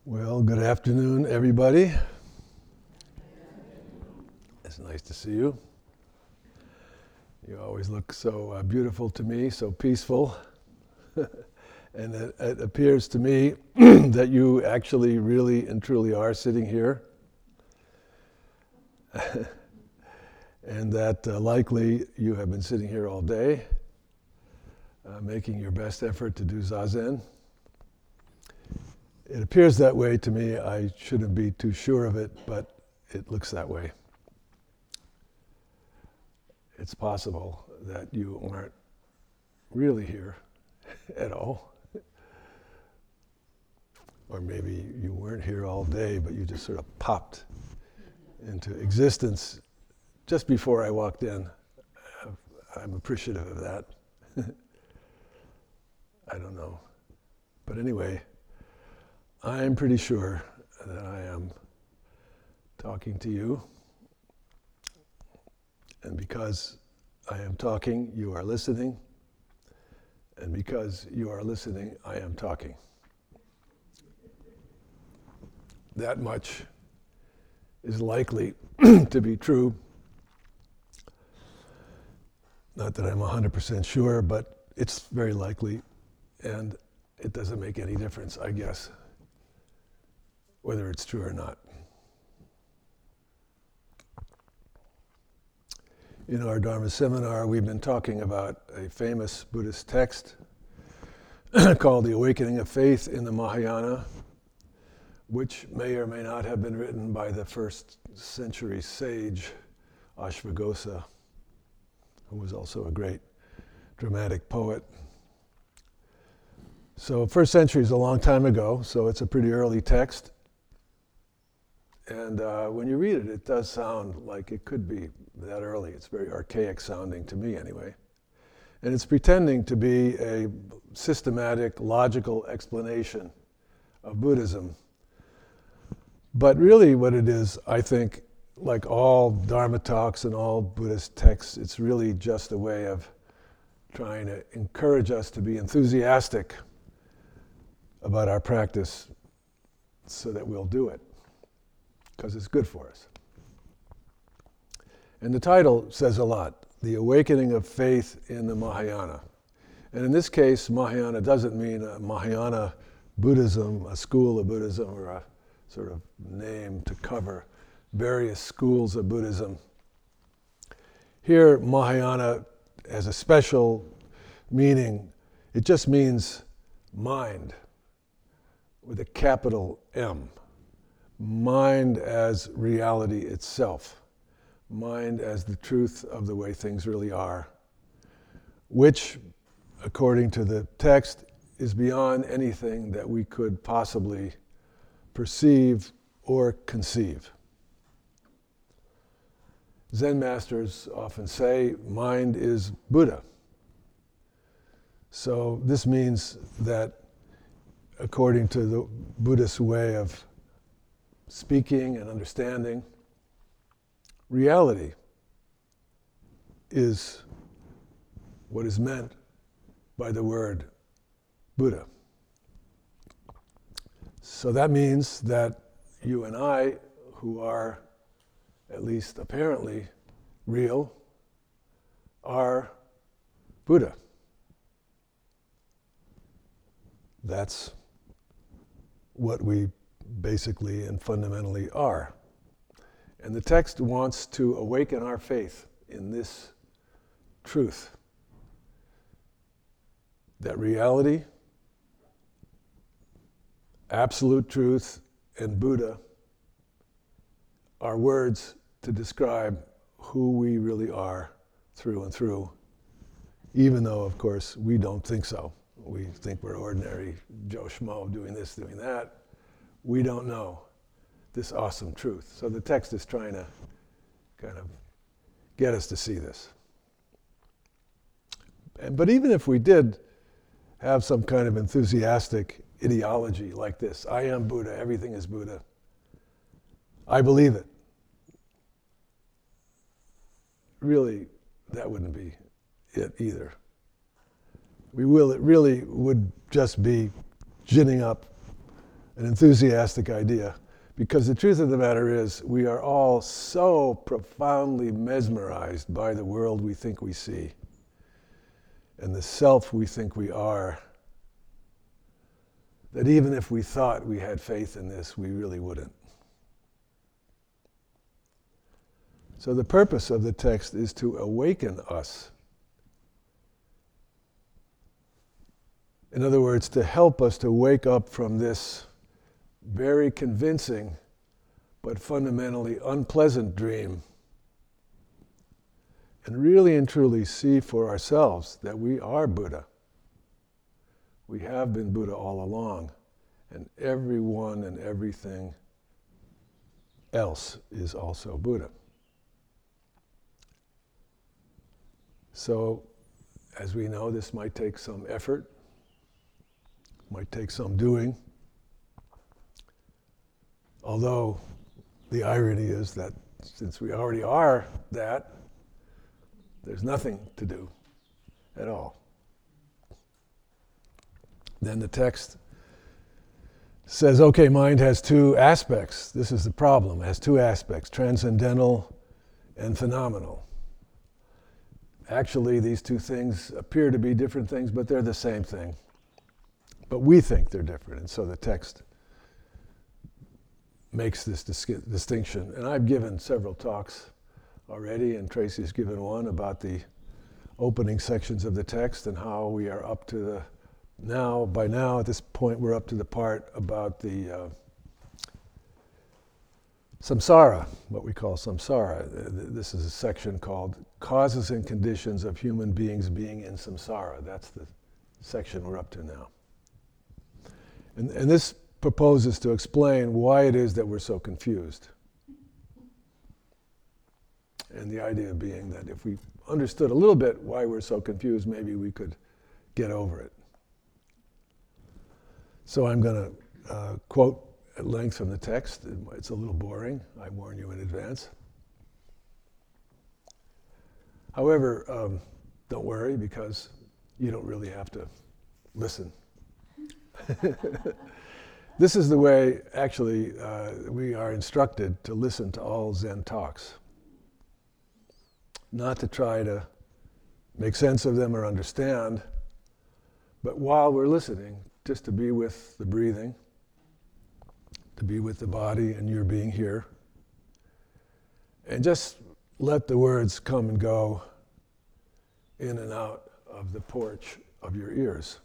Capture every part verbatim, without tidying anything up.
Well, good afternoon, everybody. It's nice to see you. You always look so uh, beautiful to me, so peaceful. And it, it appears to me that you actually really and truly are sitting here. And that uh, likely you have been sitting here all day, uh, making your best effort to do Zazen. It appears that way to me. I shouldn't be too sure of it, but it looks that way. It's possible that you aren't really here at all. Or maybe you weren't here all day, but you just sort of popped into existence just before I walked in. I'm appreciative of that. I don't know. But anyway, I'm pretty sure that I am talking to you. And because I am talking, you are listening. And because you are listening, I am talking. That much is likely to be true. Not that I'm one hundred percent sure, but it's very likely. And it doesn't make any difference, I guess, whether it's true or not. In our Dharma seminar, we've been talking about a famous Buddhist text called The Awakening of Faith in the Mahayana, which may or may not have been written by the first century sage, Ashvaghosha, who was also a great dramatic poet. So first century is a long time ago, so it's a pretty early text. And uh, when you read it, it does sound like it could be that early. It's very archaic sounding to me anyway. And it's pretending to be a systematic, logical explanation of Buddhism. But really what it is, I think, like all Dharma talks and all Buddhist texts, it's really just a way of trying to encourage us to be enthusiastic about our practice so that we'll do it, because it's good for us. And the title says a lot, The Awakening of Faith in the Mahayana. And in this case, Mahayana doesn't mean a Mahayana Buddhism, a school of Buddhism, or a sort of name to cover various schools of Buddhism. Here, Mahayana has a special meaning. It just means mind, with a capital M. Mind as reality itself. Mind as the truth of the way things really are, which, according to the text, is beyond anything that we could possibly perceive or conceive. Zen masters often say, mind is Buddha. So this means that, according to the Buddhist way of speaking and understanding, reality is what is meant by the word Buddha. So that means that you and I, who are at least apparently real, are Buddha. That's what we basically and fundamentally are. And the text wants to awaken our faith in this truth, that reality, absolute truth, and Buddha are words to describe who we really are through and through, even though, of course, we don't think so. We think we're ordinary Joe Schmo doing this, doing that. We don't know this awesome truth. So the text is trying to kind of get us to see this. And, but even if we did have some kind of enthusiastic ideology like this, I am Buddha, everything is Buddha, I believe it. Really, that wouldn't be it either. We will, it really would just be ginning up an enthusiastic idea. Because the truth of the matter is, we are all so profoundly mesmerized by the world we think we see and the self we think we are, that even if we thought we had faith in this, we really wouldn't. So the purpose of the text is to awaken us. In other words, to help us to wake up from this very convincing but fundamentally unpleasant dream and really and truly see for ourselves that we are Buddha. We have been Buddha all along, and everyone and everything else is also Buddha. So, as we know, this might take some effort, might take some doing. Although the irony is that since we already are that, there's nothing to do at all. Then the text says, okay, mind has two aspects. This is the problem. It has two aspects, transcendental and phenomenal. Actually, these two things appear to be different things, but they're the same thing. But we think they're different, and so the text makes this dis- distinction. And I've given several talks already, and Tracy's given one about the opening sections of the text and how we are up to the, now, by now, at this point, we're up to the part about the uh, samsara, what we call samsara. This is a section called Causes and Conditions of Human Beings Being in Samsara. That's the section we're up to now. And, and this proposes to explain why it is that we're so confused. And the idea being that if we understood a little bit why we're so confused, maybe we could get over it. So I'm going to uh, quote at length from the text. It's a little boring, I warn you in advance. However, um, don't worry, because you don't really have to listen. This is the way, actually, uh, we are instructed to listen to all Zen talks. Not to try to make sense of them or understand, but while we're listening, just to be with the breathing, to be with the body and your being here, and just let the words come and go in and out of the porch of your ears.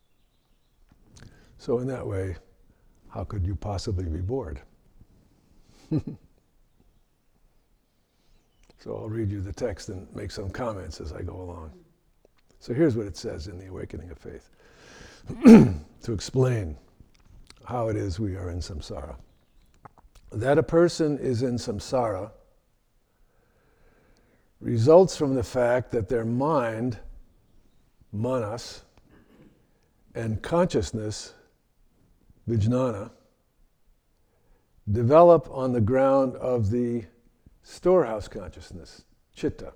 So in that way, how could you possibly be bored? So I'll read you the text and make some comments as I go along. So here's what it says in The Awakening of Faith, to explain how it is we are in samsara. That a person is in samsara results from the fact that their mind, manas, and consciousness, vijnana, develop on the ground of the storehouse consciousness, chitta.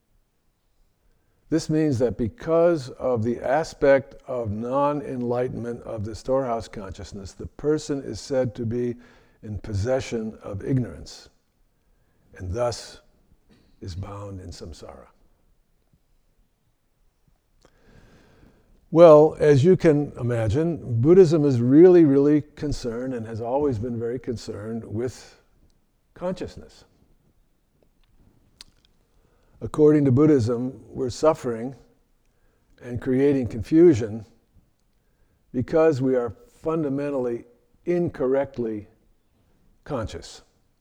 This means that because of the aspect of non-enlightenment of the storehouse consciousness, the person is said to be in possession of ignorance, and thus is bound in samsara. Well, as you can imagine, Buddhism is really, really concerned and has always been very concerned with consciousness. According to Buddhism, we're suffering and creating confusion because we are fundamentally incorrectly conscious.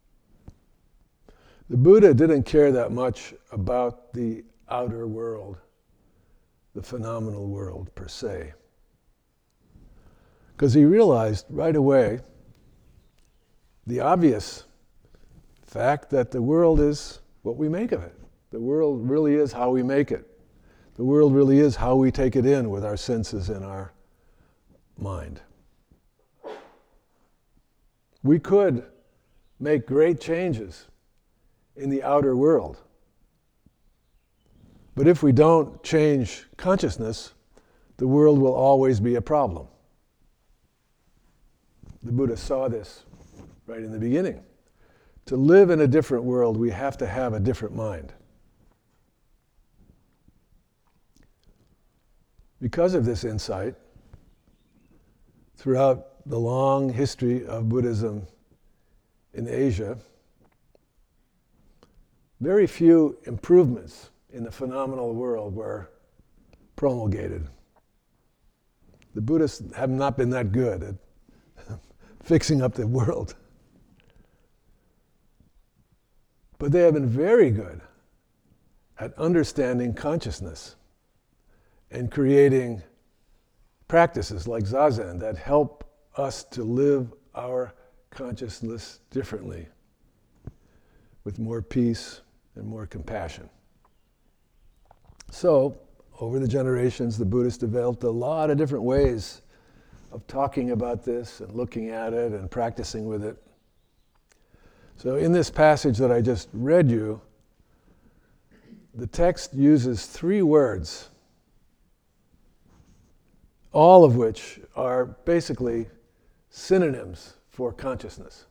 The Buddha didn't care that much about the outer world, the phenomenal world per se, because he realized right away the obvious fact that the world is what we make of it. The world really is how we make it. The world really is how we take it in with our senses and our mind. We could make great changes in the outer world. But if we don't change consciousness, the world will always be a problem. the Buddha saw this right in the beginning. To live in a different world, we have to have a different mind. Because of this insight, throughout the long history of Buddhism in Asia, very few improvements in the phenomenal world were promulgated. The Buddhists have not been that good at fixing up the world. But they have been very good at understanding consciousness and creating practices like Zazen that help us to live our consciousness differently, with more peace and more compassion. So, over the generations, the Buddhists developed a lot of different ways of talking about this and looking at it and practicing with it. So in this passage that I just read you, the text uses three words, all of which are basically synonyms for consciousness.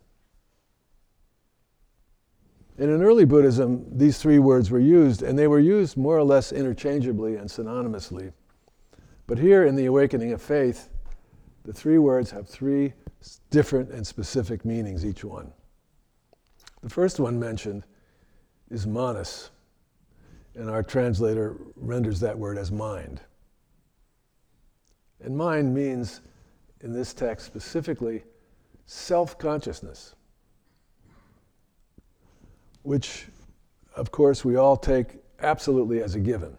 And in early Buddhism, these three words were used, and they were used more or less interchangeably and synonymously. But here in the Awakening of Faith, the three words have three different and specific meanings, each one. The first one mentioned is manas, and our translator renders that word as mind. And mind means, in this text specifically, self-consciousness, which, of course, we all take absolutely as a given.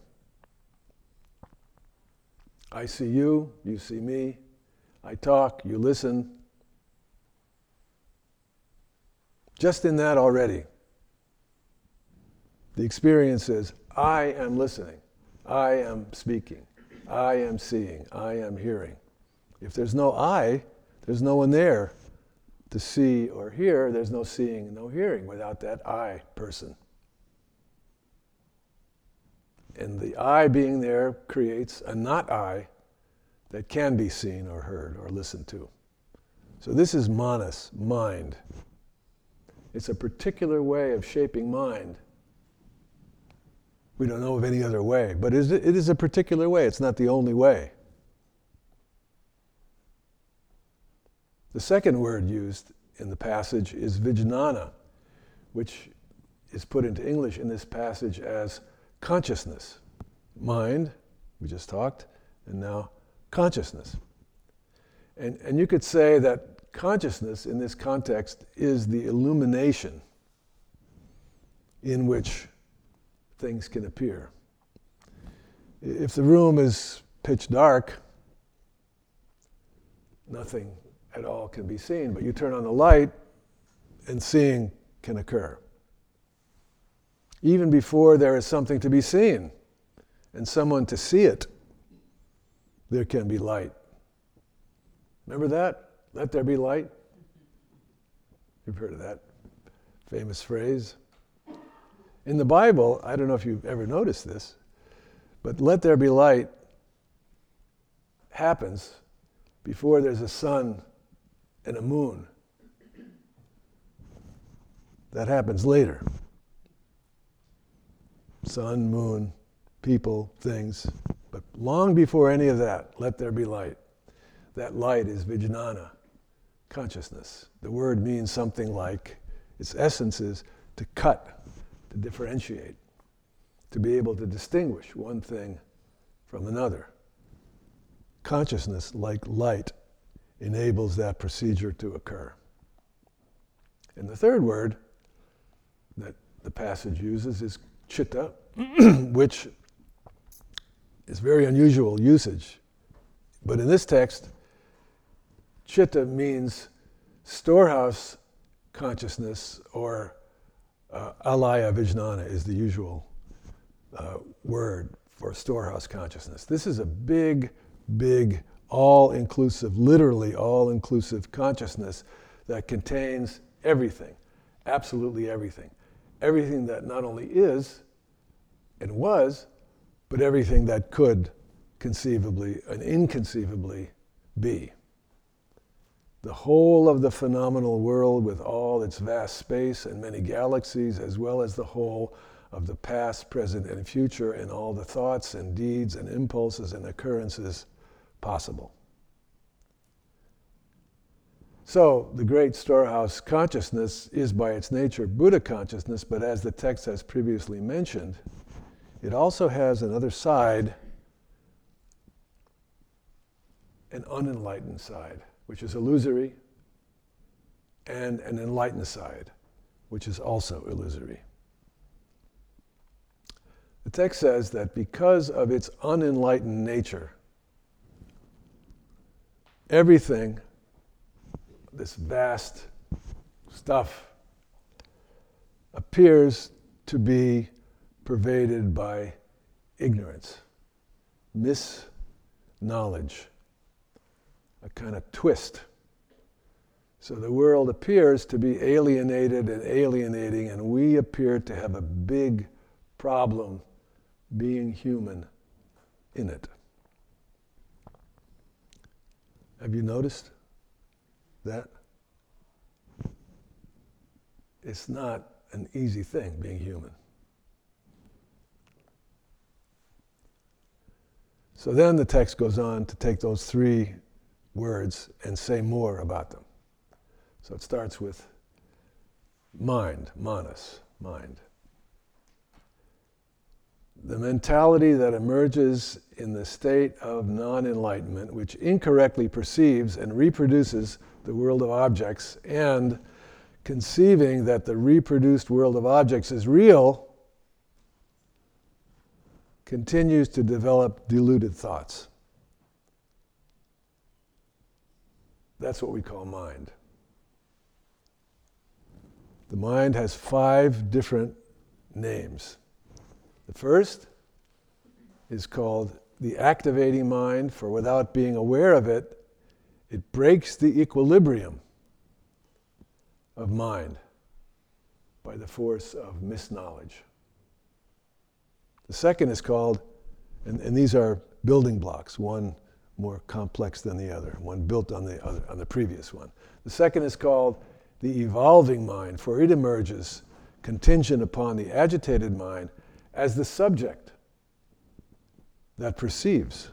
I see you, you see me, I talk, you listen. Just in that already, the experience is, I am listening, I am speaking, I am seeing, I am hearing. If there's no I, there's no one there to see or hear. There's no seeing and no hearing without that I person. And the I being there creates a not I that can be seen or heard or listened to. So this is manas, mind. It's a particular way of shaping mind. We don't know of any other way, but it is a particular way. It's not the only way. The second word used in the passage is vijnana, which is put into English in this passage as consciousness. Mind, we just talked, and now consciousness. And, and you could say that consciousness in this context is the illumination in which things can appear. If the room is pitch dark, nothing at all can be seen, but you turn on the light and seeing can occur. Even before there is something to be seen and someone to see it, there can be light. Remember that? Let there be light? You've heard of that famous phrase. In the Bible, I don't know if you've ever noticed this, but let there be light happens before there's a sun and a moon. That happens later. Sun, moon, people, things. But long before any of that, let there be light. That light is vijnana, consciousness. The word means something like, its essence is to cut, to differentiate, to be able to distinguish one thing from another. Consciousness, like light, enables that procedure to occur. And the third word that the passage uses is chitta, which is very unusual usage. But in this text, chitta means storehouse consciousness, or uh, alaya vijnana is the usual uh, word for storehouse consciousness. This is a big, big, all-inclusive, literally all-inclusive consciousness that contains everything, absolutely everything. Everything that not only is and was, but everything that could conceivably and inconceivably be. the whole of the phenomenal world with all its vast space and many galaxies, as well as the whole of the past, present, and future, and all the thoughts and deeds and impulses and occurrences possible. So, the great storehouse consciousness is by its nature Buddha consciousness, but as the text has previously mentioned, it also has another side, an unenlightened side, which is illusory, and an enlightened side, which is also illusory. The text says that because of its unenlightened nature, everything, this vast stuff, appears to be pervaded by ignorance, misknowledge, a kind of twist. So the world appears to be alienated and alienating, and we appear to have a big problem being human in it. Have you noticed that? It's not an easy thing being human. So then the text goes on to take those three words and say more about them. So it starts with mind, manas, mind. The mentality that emerges in the state of non-enlightenment, which incorrectly perceives and reproduces the world of objects, and conceiving that the reproduced world of objects is real, continues to develop deluded thoughts. That's what we call mind. The mind has five different names. The first is called the activating mind, for without being aware of it, it breaks the equilibrium of mind by the force of misknowledge. The second is called, and, and these are building blocks, one more complex than the other, one built on the other, on the previous one. The second is called the evolving mind, for it emerges contingent upon the agitated mind as the subject that perceives.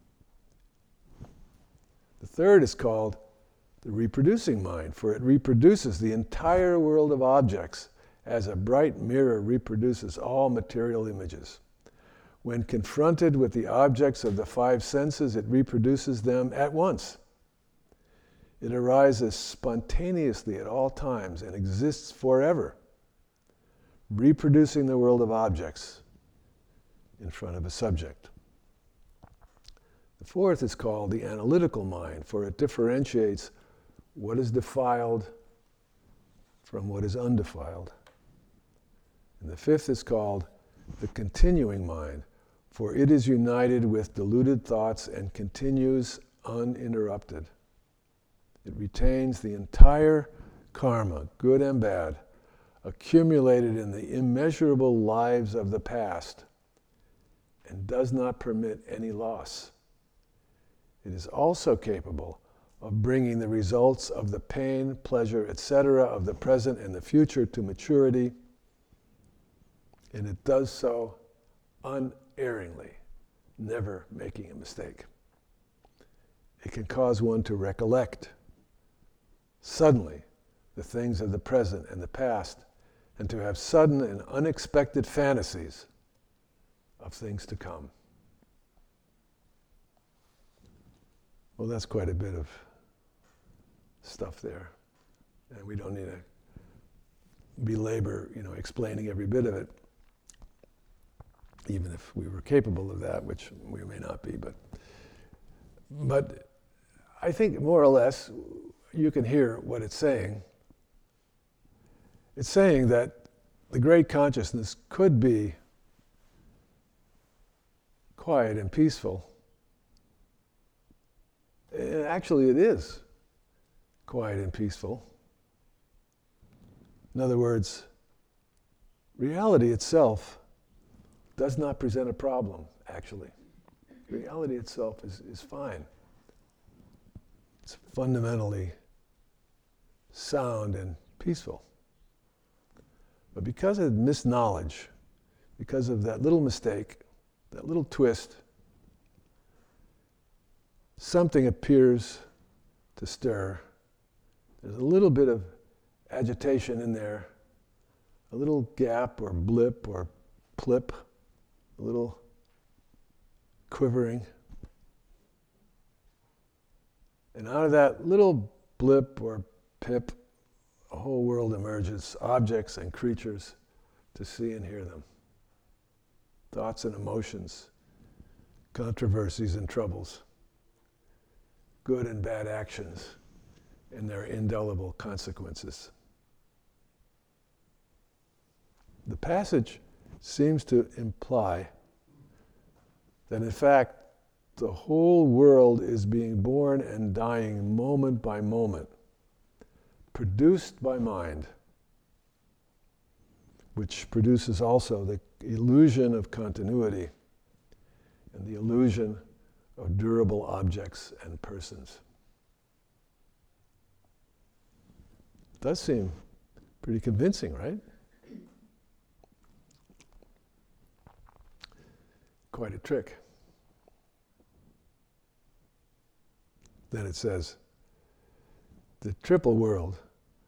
The third is called the reproducing mind, for it reproduces the entire world of objects as a bright mirror reproduces all material images. When confronted with the objects of the five senses, it reproduces them at once. It arises spontaneously at all times and exists forever, reproducing the world of objects in front of a subject. The fourth is called the analytical mind, for it differentiates what is defiled from what is undefiled. And the fifth is called the continuing mind, for it is united with deluded thoughts and continues uninterrupted. It retains the entire karma, good and bad, accumulated in the immeasurable lives of the past, and does not permit any loss. It is also capable of bringing the results of the pain, pleasure, et cetera of the present and the future to maturity, and it does so unerringly, never making a mistake. It can cause one to recollect suddenly the things of the present and the past, and to have sudden and unexpected fantasies of things to come. Well, that's quite a bit of stuff there, and we don't need to belabor, you know, explaining every bit of it, even if we were capable of that, which we may not be. But, but I think more or less you can hear what it's saying. It's saying that the great consciousness could be quiet and peaceful. And actually it is quiet and peaceful. In other words, reality itself does not present a problem, actually. Reality itself is, is fine. It's fundamentally sound and peaceful. But because of misknowledge, because of that little mistake, that little twist, something appears to stir. There's a little bit of agitation in there, a little gap or blip or plip, a little quivering. And out of that little blip or pip, a whole world emerges, objects and creatures to see and hear them. Thoughts and emotions, controversies and troubles, good and bad actions, and their indelible consequences. The passage seems to imply that in fact the whole world is being born and dying moment by moment, produced by mind, which produces also the illusion of continuity and the illusion of durable objects and persons. Does seem pretty convincing, right? Quite a trick. Then it says, the triple world,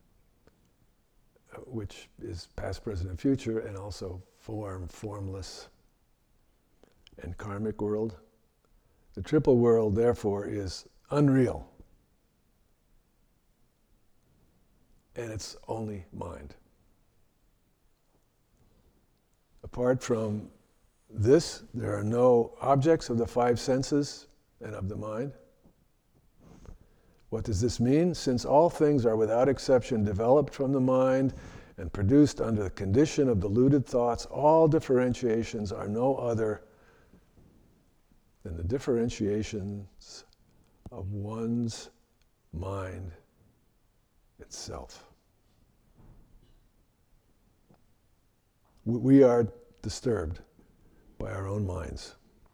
which is past, present, and future, and also form, formless, and karmic world. The triple world, therefore, is unreal. And it's only mind. Apart from this, there are no objects of the five senses and of the mind. What does this mean? Since all things are without exception developed from the mind and produced under the condition of deluded thoughts, all differentiations are no other than the differentiations of one's mind itself. We are disturbed by our own minds.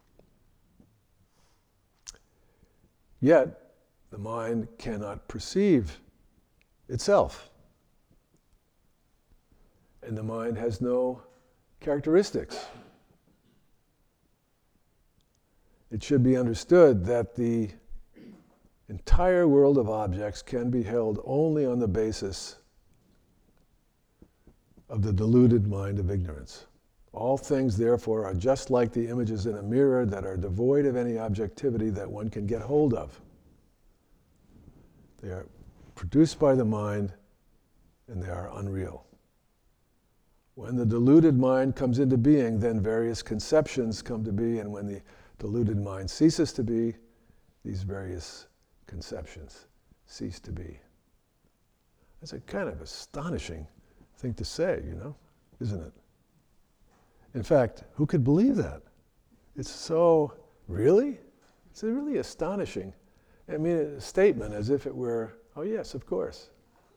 Yet, the mind cannot perceive itself. And the mind has no characteristics. It should be understood that the entire world of objects can be held only on the basis of the deluded mind of ignorance. All things, therefore, are just like the images in a mirror that are devoid of any objectivity that one can get hold of. They are produced by the mind, and they are unreal. When the deluded mind comes into being, then various conceptions come to be, and when the deluded mind ceases to be, these various conceptions cease to be. That's a kind of astonishing thing to say, you know, isn't it? In fact, who could believe that? It's so, really? It's really astonishing. I mean, a statement as if it were, oh yes, of course.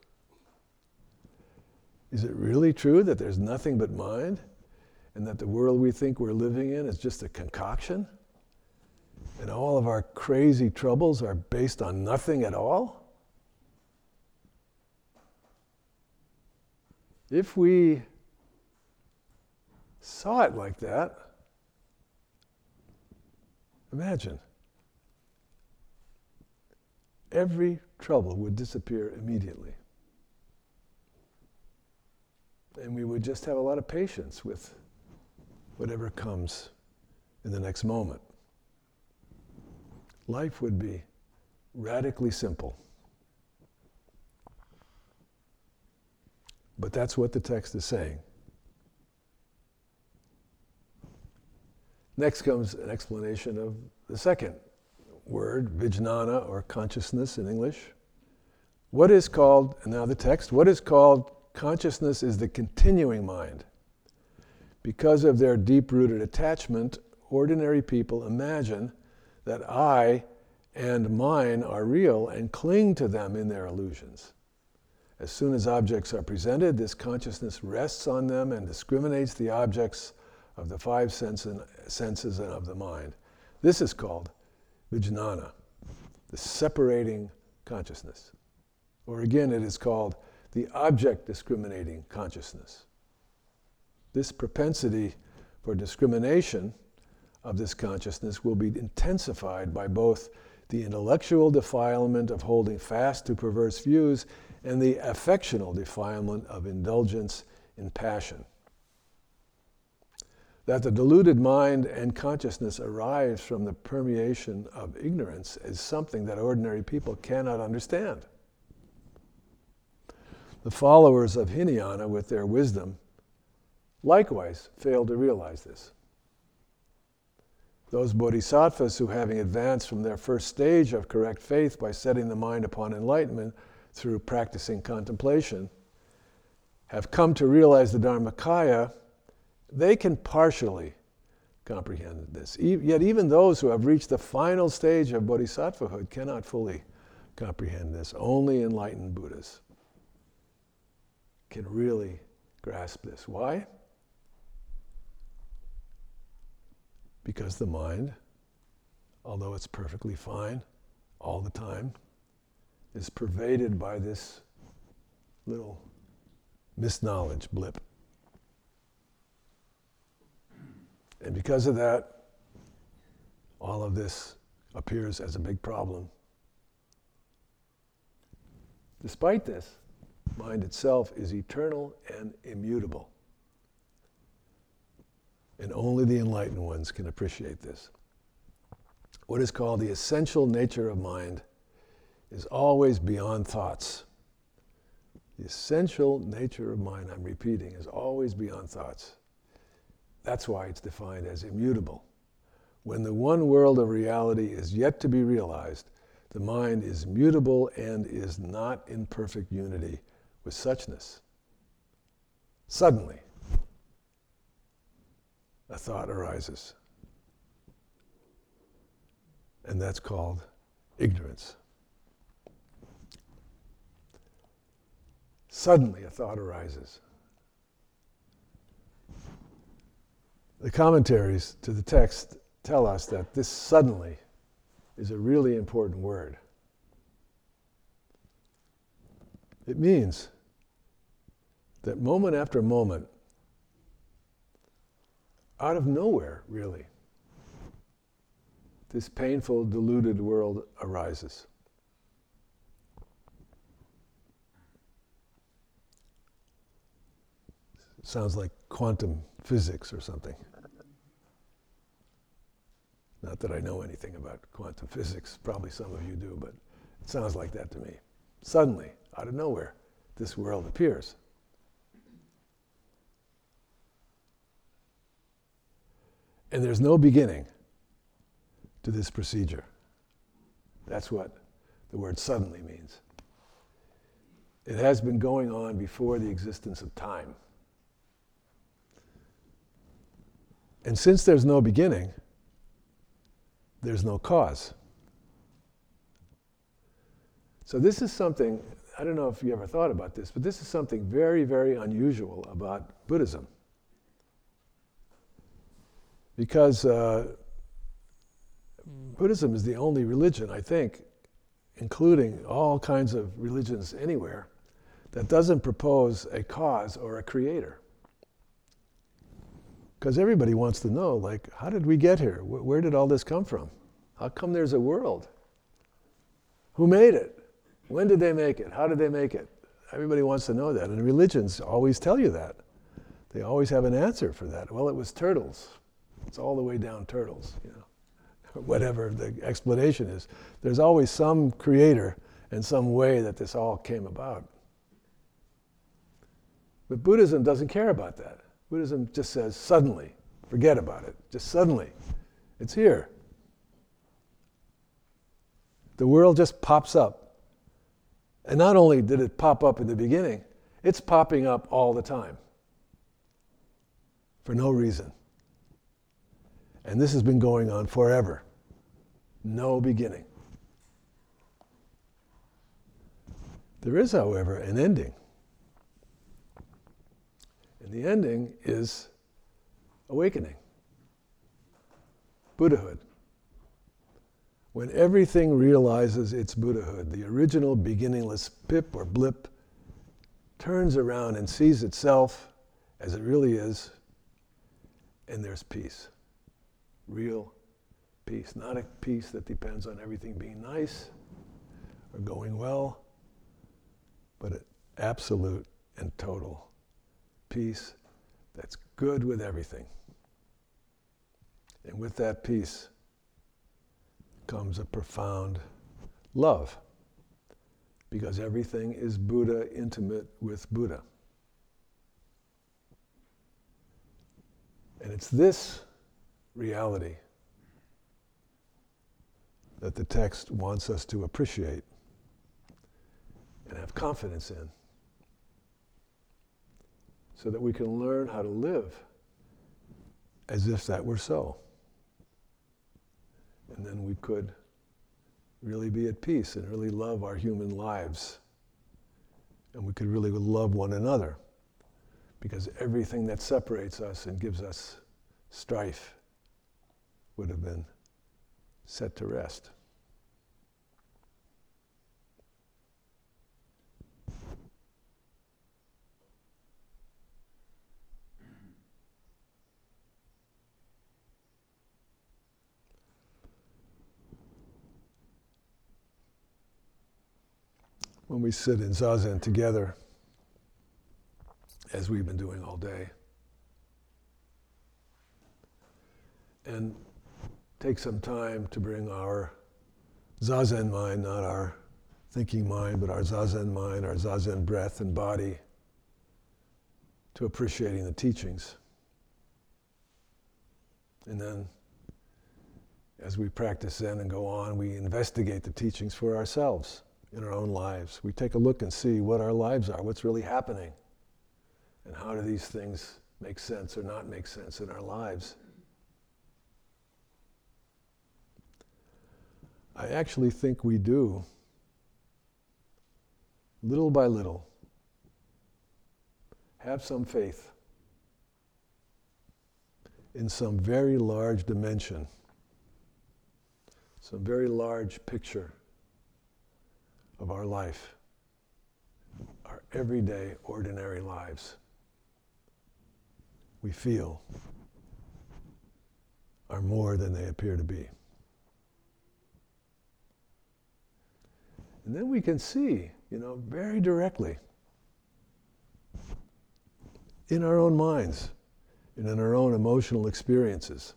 Is it really true that there's nothing but mind? And that the world we think we're living in is just a concoction? And all of our crazy troubles are based on nothing at all? If we saw it like that, imagine. Every trouble would disappear immediately. And we would just have a lot of patience with whatever comes in the next moment. Life would be radically simple. But that's what the text is saying. Next comes an explanation of the second word, vijnana, or consciousness in English. What is called, and now the text, what is called consciousness is the continuing mind. Because of their deep-rooted attachment, ordinary people imagine that I and mine are real and cling to them in their illusions. As soon as objects are presented, this consciousness rests on them and discriminates the objects of the five sense and, senses and of the mind. This is called vijnana, the separating consciousness. or again it is called the object discriminating consciousness. This propensity for discrimination of this consciousness will be intensified by both the intellectual defilement of holding fast to perverse views and the affectional defilement of indulgence in passion. That the deluded mind and consciousness arise from the permeation of ignorance is something that ordinary people cannot understand. The followers of Hinayana, with their wisdom, likewise fail to realize this. Those bodhisattvas who, having advanced from their first stage of correct faith by setting the mind upon enlightenment through practicing contemplation, have come to realize the Dharmakaya, they can partially comprehend this. E- yet even those who have reached the final stage of bodhisattvahood cannot fully comprehend this. Only enlightened Buddhas can really grasp this. Why? Because the mind, although it's perfectly fine all the time, is pervaded by this little misknowledge blip. And because of that, all of this appears as a big problem. Despite this, mind itself is eternal and immutable. And only the enlightened ones can appreciate this. What is called the essential nature of mind is always beyond thoughts. The essential nature of mind, I'm repeating, is always beyond thoughts. That's why it's defined as immutable. When the one world of reality is yet to be realized, the mind is mutable and is not in perfect unity with suchness. Suddenly, a thought arises. And that's called ignorance. Suddenly, a thought arises. The commentaries to the text tell us that this suddenly is a really important word. It means that moment after moment, out of nowhere, really, this painful, deluded world arises. Sounds like quantum physics or something. Not that I know anything about quantum physics, probably some of you do, but it sounds like that to me. Suddenly, out of nowhere, this world appears. And there's no beginning to this procedure. That's what the word suddenly means. It has been going on before the existence of time. And since there's no beginning, there's no cause. So this is something, I don't know if you ever thought about this, but this is something very, very unusual about Buddhism. Because uh, Buddhism is the only religion, I think, including all kinds of religions anywhere, that doesn't propose a cause or a creator. Because everybody wants to know, like, how did we get here? Where, where did all this come from? How come there's a world? Who made it? When did they make it? How did they make it? Everybody wants to know that, and religions always tell you that. They always have an answer for that. Well, it was turtles. It's all the way down turtles, you know. Whatever the explanation is. There's always some creator and some way that this all came about. But Buddhism doesn't care about that. Buddhism just says, suddenly, forget about it. Just suddenly, it's here. The world just pops up. And not only did it pop up in the beginning, it's popping up all the time. For no reason. And this has been going on forever. No beginning. There is, however, an ending. And the ending is awakening. Buddhahood. when everything realizes its Buddhahood, the original beginningless pip or blip turns around and sees itself as it really is, and there's peace. Real peace. Not a peace that depends on everything being nice or going well, but an absolute and total peace that's good with everything. And with that peace comes a profound love, because everything is Buddha intimate with Buddha. And it's this reality that the text wants us to appreciate and have confidence in, so that we can learn how to live as if that were so. And then we could really be at peace and really love our human lives. And we could really love one another, because everything that separates us and gives us strife would have been set to rest. When we sit in Zazen together, as we've been doing all day, and take some time to bring our Zazen mind, not our thinking mind, but our Zazen mind, our Zazen breath and body, to appreciating the teachings. And then, as we practice Zen and go on, we investigate the teachings for ourselves in our own lives. We take a look and see what our lives are, what's really happening, and how do these things make sense or not make sense in our lives. I actually think we do, little by little, have some faith in some very large dimension, some very large picture of our life, our everyday, ordinary lives. We feel are more than they appear to be. And then we can see, you know, very directly in our own minds and in our own emotional experiences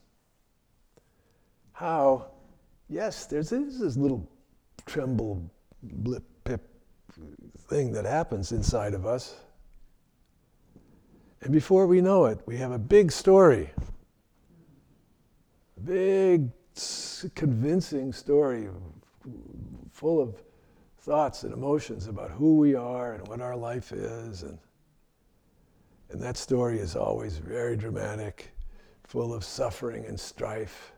how, yes, there's this, this little tremble, blip, pip thing that happens inside of us. And before we know it, we have a big story, a big, convincing story full of thoughts and emotions about who we are and what our life is. And, and that story is always very dramatic, full of suffering and strife.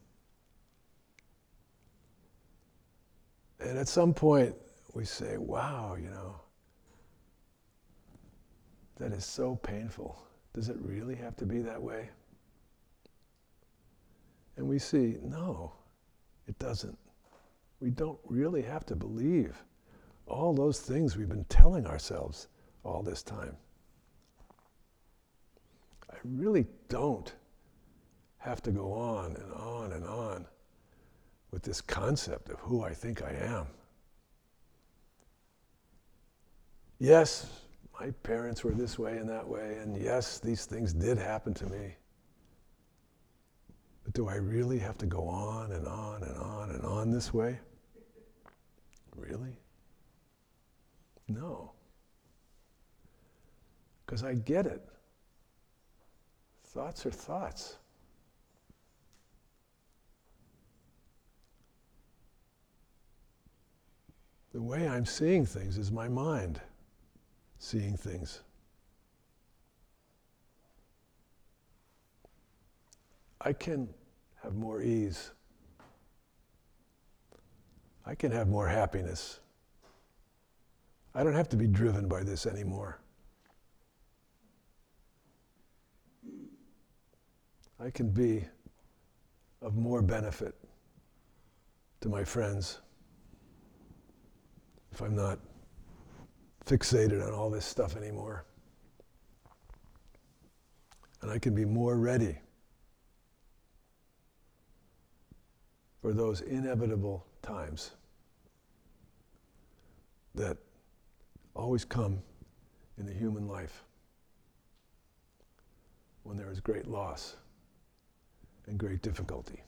And at some point, we say, wow, you know, that is so painful. Does it really have to be that way? And we see, no, it doesn't. We don't really have to believe all those things we've been telling ourselves all this time. I really don't have to go on and on and on with this concept of who I think I am. Yes, my parents were this way and that way, and yes, these things did happen to me. But do I really have to go on and on and on and on this way? Really? No. Because I get it. Thoughts are thoughts. The way I'm seeing things is my mind seeing things. I can have more ease. I can have more happiness. I don't have to be driven by this anymore. I can be of more benefit to my friends, if I'm not fixated on all this stuff anymore. And I can be more ready for those inevitable times that always come in the human life when there is great loss and great difficulty.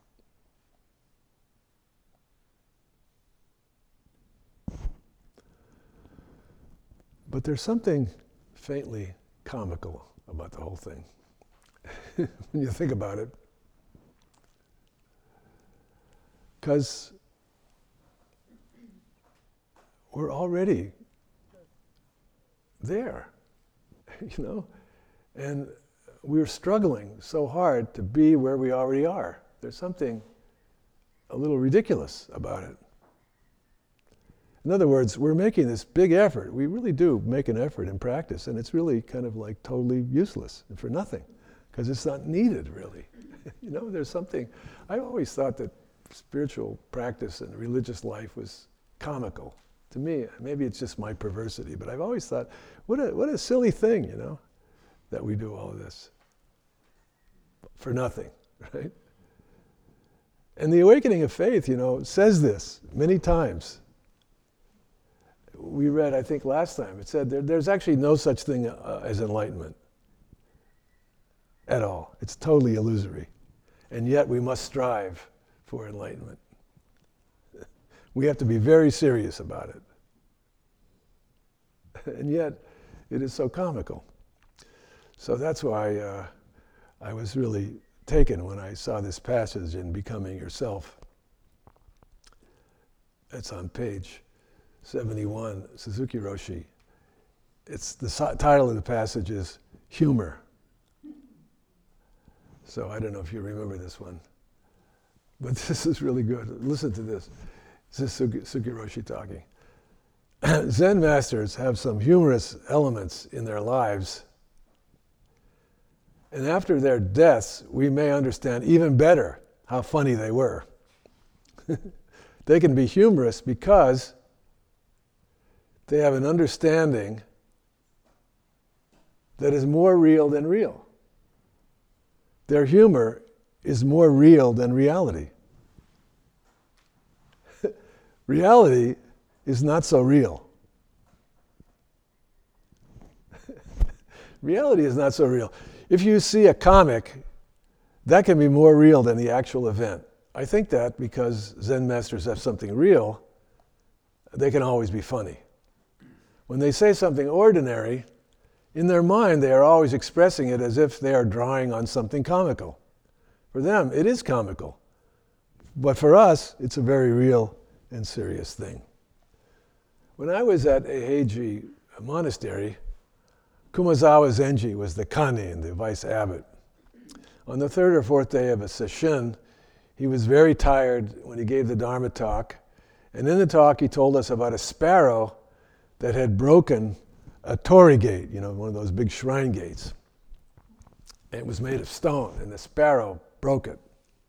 But there's something faintly comical about the whole thing when you think about it. Because we're already there, you know? And we're struggling so hard to be where we already are. There's something a little ridiculous about it. In other words, we're making this big effort. We really do make an effort in practice, and it's really kind of like totally useless and for nothing, because it's not needed, really. You know, there's something, I always thought that spiritual practice and religious life was comical. To me, maybe it's just my perversity, but I've always thought, what a what a silly thing, you know, that we do all of this for nothing, right? And the awakening of faith, you know, says this many times. We read, I think last time, it said there, there's actually no such thing uh, as enlightenment at all. It's totally illusory. And yet we must strive for enlightenment. We have to be very serious about it. And yet it is so comical. So that's why uh, I was really taken when I saw this passage in Becoming Yourself. It's on page seventy-one, Suzuki Roshi. It's the so- title of the passage is Humor. So I don't know if you remember this one, but this is really good. Listen to this. This is Suzuki, Suzuki Roshi talking. Zen masters have some humorous elements in their lives, and after their deaths, we may understand even better how funny they were. They can be humorous because they have an understanding that is more real than real. Their humor is more real than reality. Reality is not so real. Reality is not so real. If you see a comic, that can be more real than the actual event. I think that because Zen masters have something real, they can always be funny. When they say something ordinary, in their mind they are always expressing it as if they are drawing on something comical. For them, it is comical. But for us, it's a very real and serious thing. When I was at Eiheiji Monastery, Kumazawa Zenji was the kanin, the vice abbot. On the third or fourth day of a sesshin, he was very tired when he gave the Dharma talk. And in the talk, he told us about a sparrow that had broken a torii gate, you know, one of those big shrine gates. And it was made of stone, and the sparrow broke it.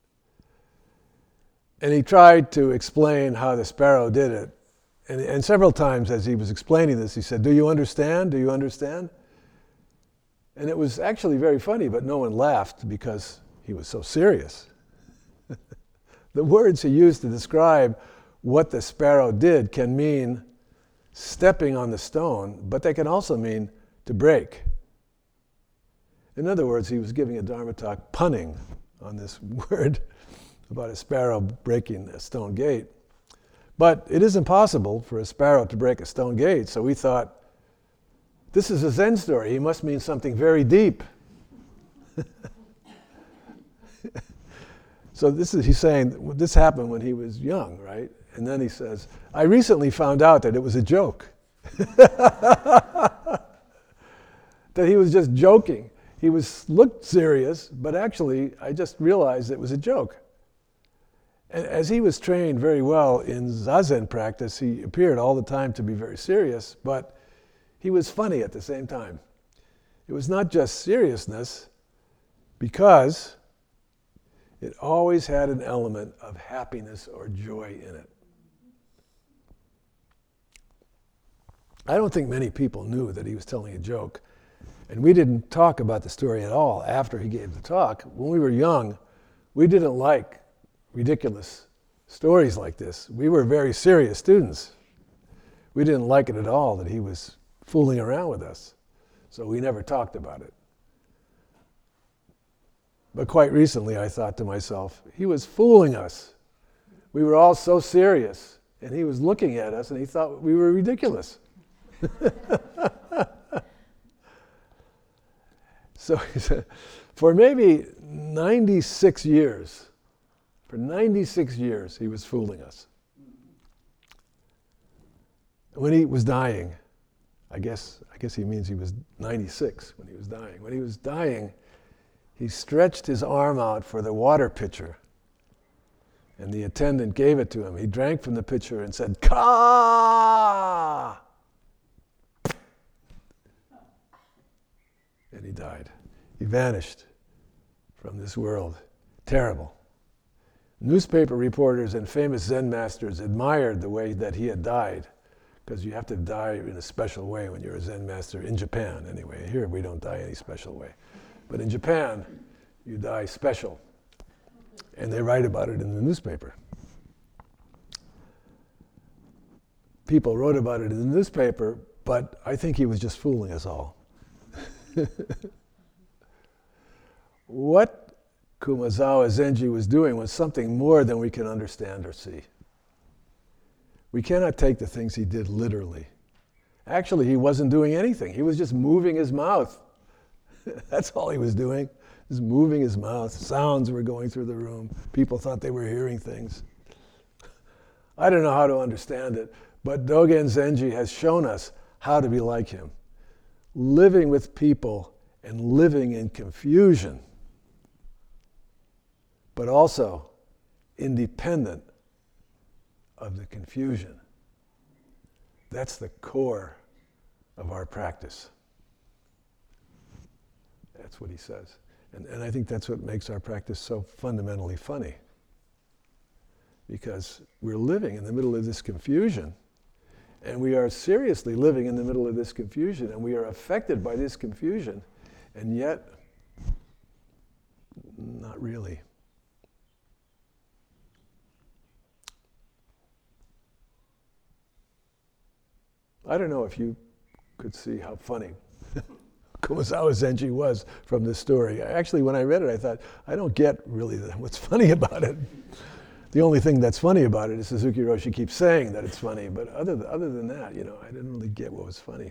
And he tried to explain how the sparrow did it. And, and several times as he was explaining this, he said, "Do you understand? Do you understand?" And it was actually very funny, but no one laughed because he was so serious. The words he used to describe what the sparrow did can mean stepping on the stone, but they can also mean to break. In other words, he was giving a Dharma talk punning on this word about a sparrow breaking a stone gate. But it is impossible for a sparrow to break a stone gate, so we thought, this is a Zen story. He must mean something very deep. So this is, he's saying, this happened when he was young, right? And then he says, I recently found out that it was a joke. That he was just joking. He was looked serious, but actually I just realized it was a joke. And as he was trained very well in Zazen practice, he appeared all the time to be very serious, but he was funny at the same time. It was not just seriousness, because It always had an element of happiness or joy in it. I don't think many people knew that he was telling a joke. And we didn't talk about the story at all after he gave the talk. When we were young, we didn't like ridiculous stories like this. We were very serious students. We didn't like it at all that he was fooling around with us. So we never talked about it. But quite recently I thought to myself, he was fooling us. We were all so serious, and he was looking at us and he thought we were ridiculous. So he said, for maybe ninety-six years, for ninety-six years he was fooling us. When he was dying, I guess I guess he means he was ninety-six when he was dying. When he was dying, he stretched his arm out for the water pitcher, and the attendant gave it to him. He drank from the pitcher and said, "Ka!" And he died. He vanished from this world. Terrible. Newspaper reporters and famous Zen masters admired the way that he had died, because you have to die in a special way when you're a Zen master, in Japan anyway. Here we don't die any special way. But in Japan, you die special. And they write about it in the newspaper. People wrote about it in the newspaper, but I think he was just fooling us all. What Kumazawa Zenji was doing was something more than we can understand or see. We cannot take the things he did literally. Actually, he wasn't doing anything. He was just moving his mouth. That's all he was doing, just moving his mouth. Sounds were going through the room. People thought they were hearing things. I don't know how to understand it, but Dogen Zenji has shown us how to be like him. Living with people and living in confusion, but also independent of the confusion. That's the core of our practice. That's what he says. And, and I think that's what makes our practice so fundamentally funny. Because we're living in the middle of this confusion, and we are seriously living in the middle of this confusion, and we are affected by this confusion, and yet, not really. I don't know if you could see how funny Kumazawa Zenji was from this story. Actually, when I read it, I thought, I don't get really the, what's funny about it. The only thing that's funny about it is Suzuki Roshi keeps saying that it's funny, but other, th- other than that, you know, I didn't really get what was funny.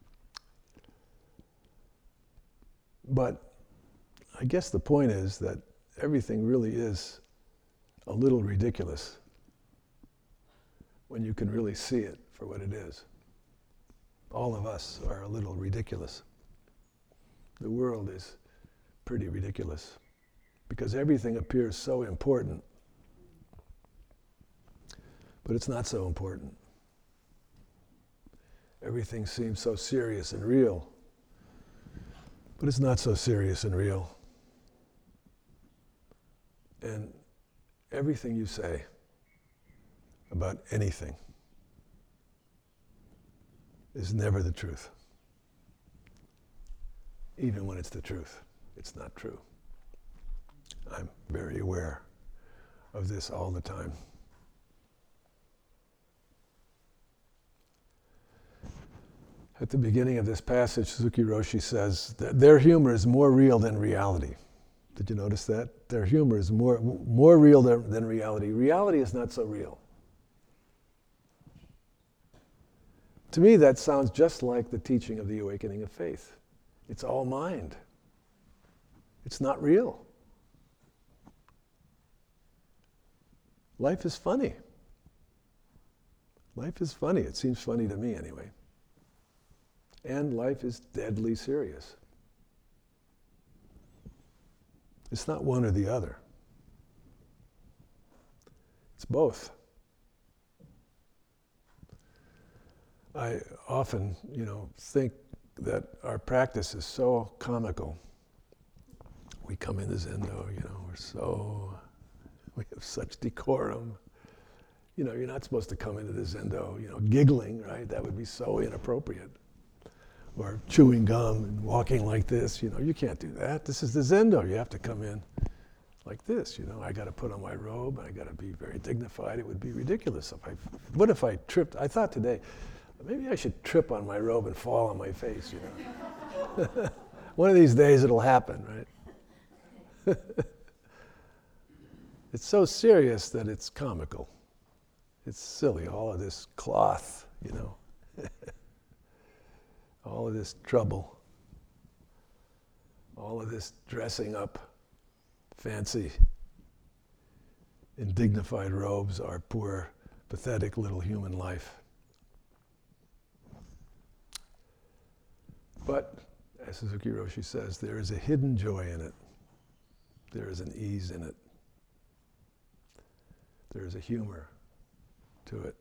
But I guess the point is that everything really is a little ridiculous when you can really see it for what it is. All of us are a little ridiculous. The world is pretty ridiculous because everything appears so important, but it's not so important. Everything seems so serious and real, but it's not so serious and real. And everything you say about anything is never the truth. Even when it's the truth, it's not true. I'm very aware of this all the time. At the beginning of this passage, Suzuki Roshi says that their humor is more real than reality. Did you notice that? Their humor is more, more real than, than reality. Reality is not so real. To me, that sounds just like the teaching of the awakening of faith. It's all mind. It's not real. Life is funny. Life is funny. It seems funny to me anyway. And life is deadly serious. It's not one or the other. It's both. I often, you know, think that our practice is so comical we come into Zendo, you know, we're so, we have such decorum. You know, you're not supposed to come into the Zendo, you know, giggling, right? That would be so inappropriate. Or chewing gum and walking like this, you know, you can't do that. This is the Zendo. You have to come in like this, you know. I got to put on my robe, and I got to be very dignified. It would be ridiculous if I, what if I tripped? I thought today, maybe I should trip on my robe and fall on my face, you know. One of these days it'll happen, right? It's so serious that it's comical. It's silly, all of this cloth, you know. All of this trouble, all of this dressing up, fancy, in dignified robes, our poor, pathetic little human life. But, as Suzuki Roshi says, there is a hidden joy in it. There is an ease in it. There is a humor to it.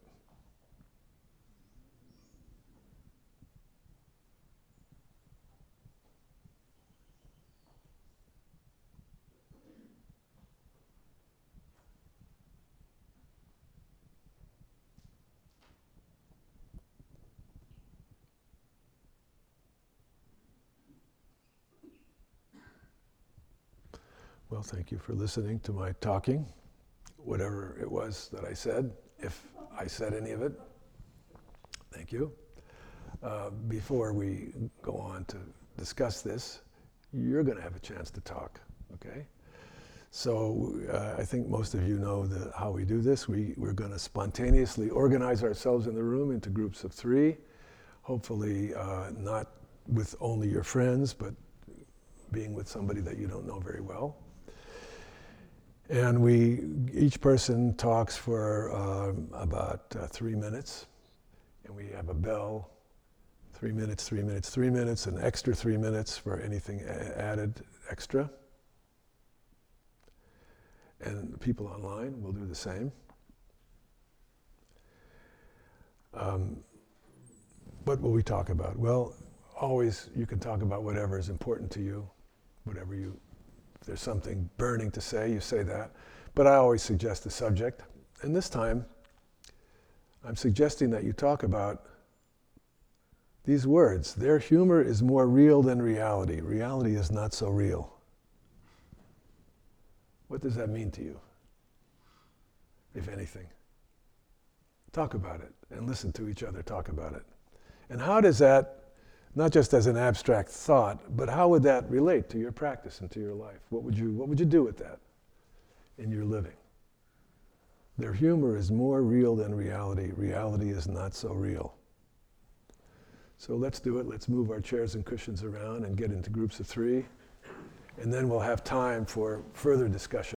Well, thank you for listening to my talking, whatever it was that I said, if I said any of it. Thank you. Uh, before we go on to discuss this, you're going to have a chance to talk, okay? So uh, I think most of you know the, how we do this. We, we're going to spontaneously organize ourselves in the room into groups of three, hopefully uh, not with only your friends, but being with somebody that you don't know very well. And we, each person talks for um, about uh, three minutes, and we have a bell, three minutes, three minutes, three minutes, an extra three minutes for anything a- added extra. And people online will do the same. Um, what will we talk about? Well, always you can talk about whatever is important to you, whatever you, if there's something burning to say, you say that. But I always suggest a subject. And this time, I'm suggesting that you talk about these words. Their humor is more real than reality. Reality is not so real. What does that mean to you, if anything? Talk about it and listen to each other talk about it. And how does that, not just as an abstract thought, but how would that relate to your practice and to your life? What would you, what would you do with that in your living? Their humor is more real than reality. Reality is not so real. So let's do it. Let's move our chairs and cushions around and get into groups of three. And then we'll have time for further discussion.